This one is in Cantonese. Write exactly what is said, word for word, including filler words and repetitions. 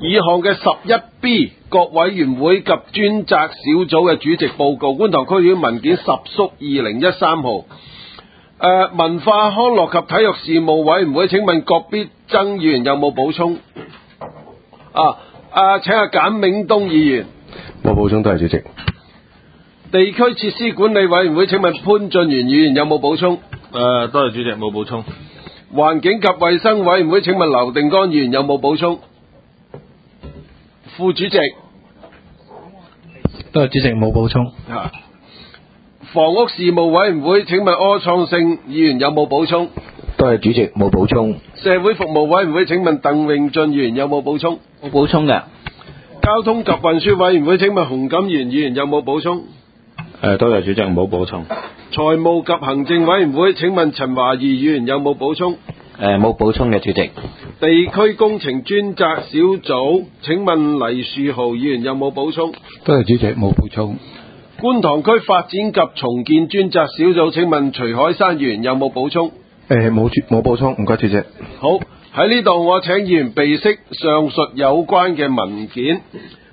以項嘅十一 B 各委員會及專責小組嘅主席報告，觀塘區議會文件十叔二零一三號。誒、呃，文化康樂及體育事務委員會，請問郭必爭議員有冇補充？啊，啊，請阿簡永東議員。 冇補充，多謝主席。 地區設施管理委員會，請問潘俊源議員有冇補充？ 誒、呃，多謝主席，冇補充。 環境及衛生委員會，請問劉定剛議員有冇補充？副主席。 多謝主席，冇補充。 啊，房屋事務委員會，請問柯創盛議員有冇補充？ 多謝主席，冇補充。 社會服務委員會，請問鄧永俊議員有冇補充？ 冇補充嘅。 交通及運輸委員會，請問洪錦元議員有冇補充？ 誒、呃，多謝主席，冇補充。 財務及行政委員會，請問陳華義議員有冇補充？ 誒，冇補充嘅主席。 地區工程專責小組，請問黎樹豪議員有冇補充？ 多謝主席，冇補充。 觀塘區發展及重建專責小組，請問徐海山議員有冇補充？ 誒，冇冇補充，唔該主席。 好，喺呢度我請議員備悉上述有關嘅文件。